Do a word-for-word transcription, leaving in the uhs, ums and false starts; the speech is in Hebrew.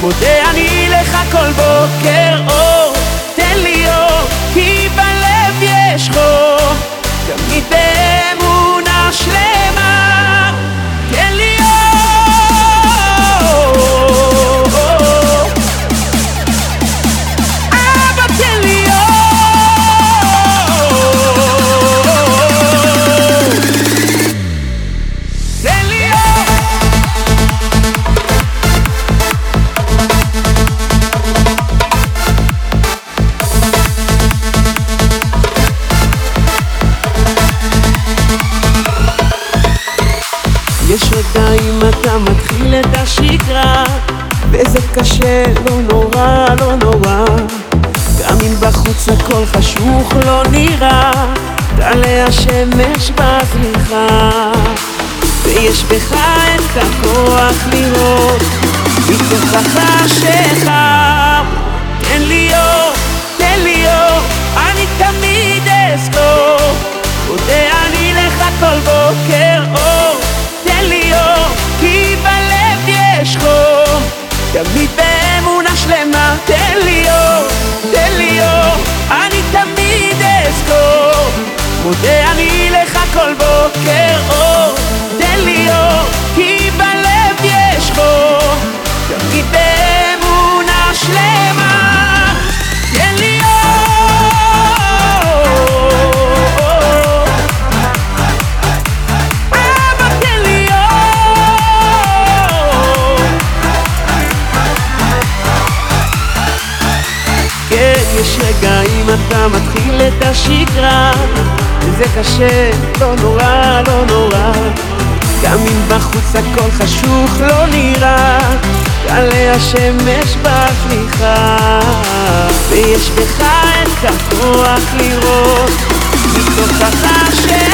מודה אני לך כל בוקר אור, תן לי אור, כי בלב יש חור, תמיד באמונה שלמה, תן לי אור, אבא תן לי אור, תן לי אור. יש רגעים אתה מתחיל את השגרה, וזה קשה, לא נורא, לא נורא, גם אם בחוץ הכל חשוך לא נראה, תעלה השמש בסליחה, ויש בך את הכוח לראות מתוך החשכה. תן לי אור, תן לי אור, אני תמיד אזכור, מודה אני לך כל בוקר אור, תן לי אור, כי בלב יש חור, תמיד באמונה שלמה, תן לי אור, תן לי אור, אני תמיד אזכור, מודה אני לך כל בוקר אור, תן לי אור, כי בלב יש חור, תמיד באמונה שלמה, תן לי אור. יש רגעים אתה מתחיל את השגרה, וזה קשה, לא נורא, לא נורא, גם אם בחוץ הכל חשוך לא נראה, תעלה השמש בסליחה, ויש בך את הכוח לראות מתוך החשך.